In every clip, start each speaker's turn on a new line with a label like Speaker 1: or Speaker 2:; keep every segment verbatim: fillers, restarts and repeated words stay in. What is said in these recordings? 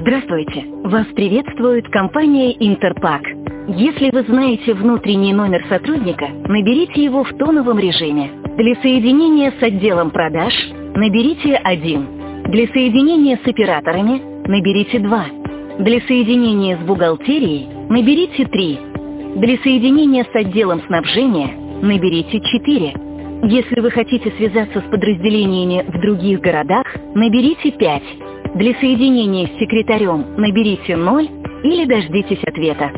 Speaker 1: Здравствуйте! Вас приветствует компания Интерпак. Если вы знаете внутренний номер сотрудника, наберите его в тоновом режиме. Для соединения с отделом продаж наберите один. Для соединения с операторами наберите два. Для соединения с бухгалтерией наберите три. Для соединения с отделом снабжения наберите четыре. Если вы хотите связаться с подразделениями в других городах, наберите пять. Для соединения с секретарем наберите ноль или дождитесь ответа.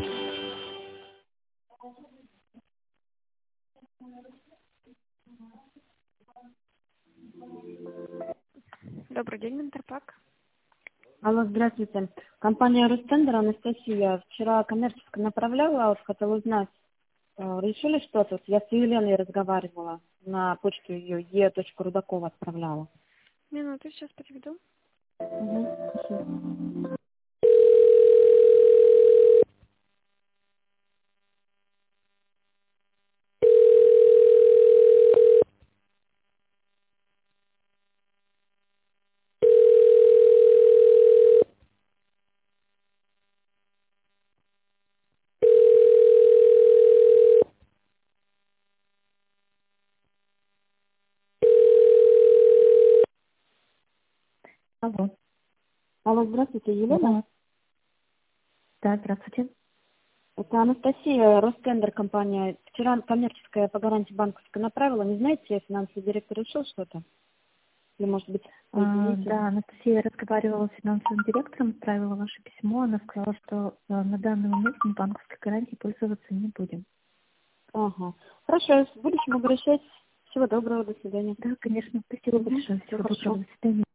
Speaker 2: Добрый день, Интерпак.
Speaker 3: Алло, здравствуйте. Компания Ростендер, Анастасия. Вчера коммерческая направляла, вот хотела узнать, э, решили что-то? Вот я с Еленой разговаривала, на почту ее е точка рудакова отправляла.
Speaker 2: Минуту, сейчас переведу.
Speaker 3: Угу, спасибо.
Speaker 4: Алло.
Speaker 3: Алло, здравствуйте, Елена.
Speaker 4: Да, здравствуйте.
Speaker 3: Это Анастасия, Ростендер компания. Вчера коммерческая по гарантии банковская направила. Не знаете, финансовый директор решил что-то? Или, может быть,
Speaker 4: А, да, Анастасия разговаривала с финансовым директором, отправила ваше письмо. Она сказала, что а, на данный момент мы банковской гарантией пользоваться не будем.
Speaker 3: Ага. Хорошо, в будущем обращайтесь. Всего доброго, до свидания.
Speaker 4: Да, конечно. Спасибо большое. Всего доброго. До свидания.